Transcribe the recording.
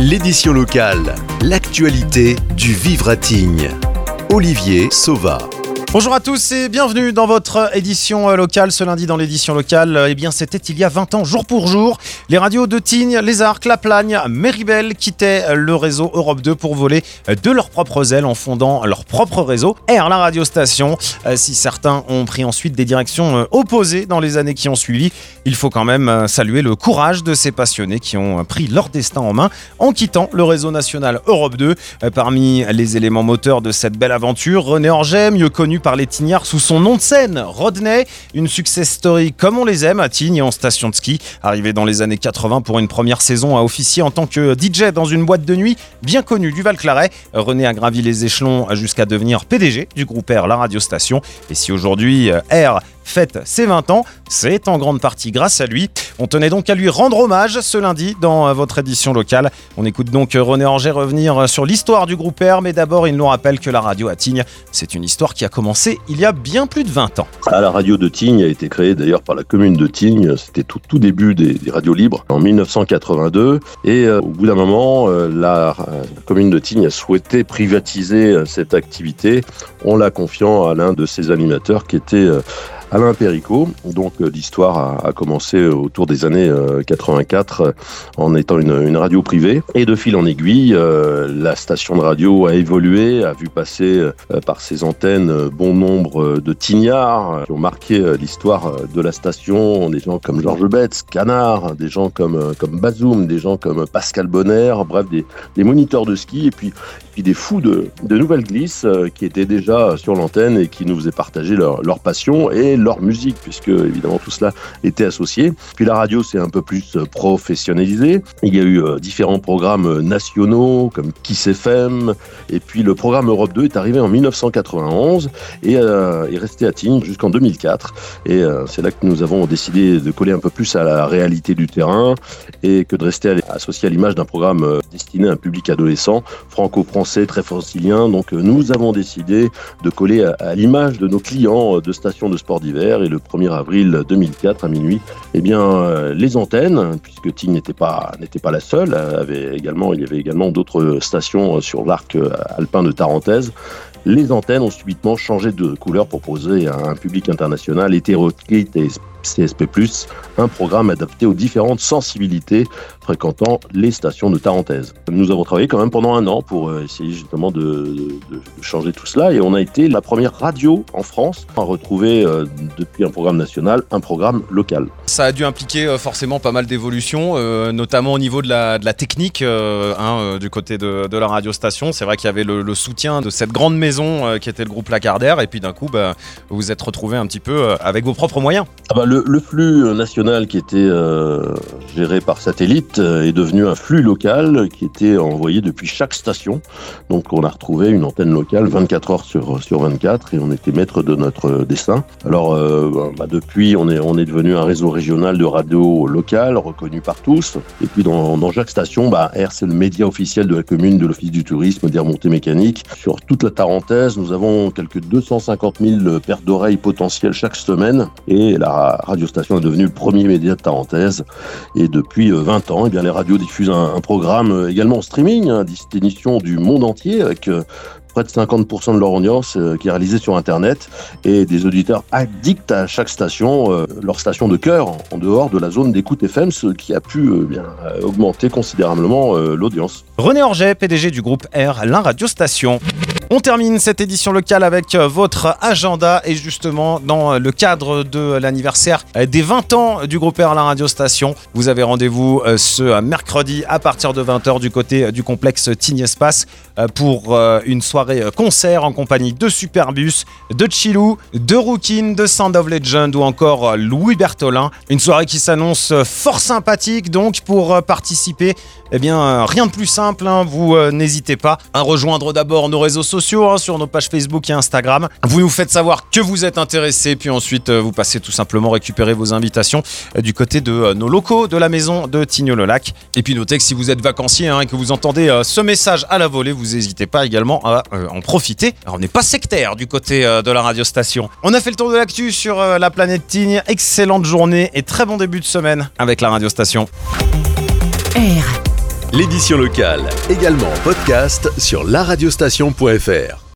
L'édition locale, l'actualité du Vivre à Tignes. Olivier Sauva. Bonjour à tous et bienvenue dans votre édition locale. Ce lundi dans l'édition locale, c'était il y a 20 ans, jour pour jour. Les radios de Tignes, Les Arcs, La Plagne, Méribel quittaient le réseau Europe 2 pour voler de leurs propres ailes en fondant leur propre réseau, R, la radiostation. Si certains ont pris ensuite des directions opposées dans les années qui ont suivi, il faut quand même saluer le courage de ces passionnés qui ont pris leur destin en main en quittant le réseau national Europe 2. Parmi les éléments moteurs de cette belle aventure, René Orget, mieux connu par les Tignards sous son nom de scène, Rodney, une success story comme on les aime à Tignes en station de ski. Arrivé dans les années 80 pour une première saison à officier en tant que DJ dans une boîte de nuit bien connue du Val-Claret, René a gravi les échelons jusqu'à devenir PDG du groupe R, la radiostation. Et si aujourd'hui R fête ses 20 ans, c'est en grande partie grâce à lui. On tenait donc à lui rendre hommage ce lundi dans votre édition locale. On écoute donc René Orget revenir sur l'histoire du groupe R, mais d'abord il nous rappelle que la radio à Tignes, c'est une histoire qui a commencé il y a bien plus de 20 ans. La radio de Tignes a été créée d'ailleurs par la commune de Tignes, c'était tout début des radios libres en 1982 et au bout d'un moment, la commune de Tignes a souhaité privatiser cette activité en la confiant à l'un de ses animateurs qui était Alain Péricot. Donc l'histoire a commencé autour des années 84 en étant une radio privée. Et de fil en aiguille, la station de radio a évolué, a vu passer par ses antennes bon nombre de Tignards qui ont marqué l'histoire de la station. Des gens comme Georges Betz, Canard, des gens comme Bazoum, des gens comme Pascal Bonner, bref, des moniteurs de ski et puis des fous de nouvelles glisses qui étaient déjà sur l'antenne et qui nous faisaient partager leur passion et leur musique, puisque évidemment tout cela était associé. Puis la radio s'est un peu plus professionnalisée. Il y a eu différents programmes nationaux comme Kiss FM, et puis le programme Europe 2 est arrivé en 1991 et est resté à Tignes jusqu'en 2004. Et c'est là que nous avons décidé de coller un peu plus à la réalité du terrain et que de rester associé à l'image d'un programme destiné à un public adolescent, franco-français, très francilien. Donc nous avons décidé de coller à l'image de nos clients de stations de sport d'hiver. Et le 1er avril 2004 à minuit, les antennes, puisque Tignes n'était pas la seule, il y avait également d'autres stations sur l'arc alpin de Tarentaise. Les antennes ont subitement changé de couleur pour proposer à un public international hétéroclite et CSP+, un programme adapté aux différentes sensibilités fréquentant les stations de Tarentaise. Nous avons travaillé quand même pendant un an pour essayer justement de changer tout cela et on a été la première radio en France à retrouver depuis un programme national, un programme local. Ça a dû impliquer forcément pas mal d'évolutions, notamment au niveau de la technique du côté de la radiostation. C'est vrai qu'il y avait le soutien de cette grande maison qui était le groupe Lacardère et puis d'un coup vous vous êtes retrouvés un petit peu avec vos propres moyens. Le flux national qui était géré par satellite est devenu un flux local qui était envoyé depuis chaque station. Donc on a retrouvé une antenne locale 24 heures sur 24 et on était maître de notre destin. Alors depuis on est devenu un réseau régional de radio locale reconnu par tous. Et puis dans chaque station, R c'est le média officiel de la commune, de l'Office du tourisme, des remontées mécaniques. Sur toute la Tarentaise, nous avons quelques 250 000 paires d'oreilles potentielles chaque semaine et la radiostation est devenue le premier média de Tarentaise et depuis 20 ans, les radios diffusent un programme également en streaming, d'émissions du monde entier avec près de 50% de leur audience qui est réalisée sur Internet et des auditeurs addicts à chaque station, leur station de cœur en dehors de la zone d'écoute FM, ce qui a pu augmenter considérablement l'audience. René Orget, PDG du groupe R, la radiostation. On termine cette édition locale avec votre agenda et justement dans le cadre de l'anniversaire des 20 ans du groupe R, la radiostation, vous avez rendez-vous ce mercredi à partir de 20h du côté du complexe Tignes Espace pour une soirée concert en compagnie de Superbus, de Chilou, de Rookin, de Sound of Legend ou encore Louis Bertholin. Une soirée qui s'annonce fort sympathique donc pour participer. Rien de plus simple, vous n'hésitez pas à rejoindre d'abord nos réseaux sociaux sur nos pages Facebook et Instagram. Vous nous faites savoir que vous êtes intéressés, puis ensuite vous passez tout simplement récupérer vos invitations du côté de nos locaux de la maison de Tignes-le-Lac. Et puis notez que si vous êtes vacancier et que vous entendez ce message à la volée, vous n'hésitez pas également à en profiter. Alors, on n'est pas sectaire du côté de la radiostation. On a fait le tour de l'actu sur la planète Tignes. Excellente journée et très bon début de semaine avec la radiostation. R. L'édition locale, également en podcast sur laradiostation.fr.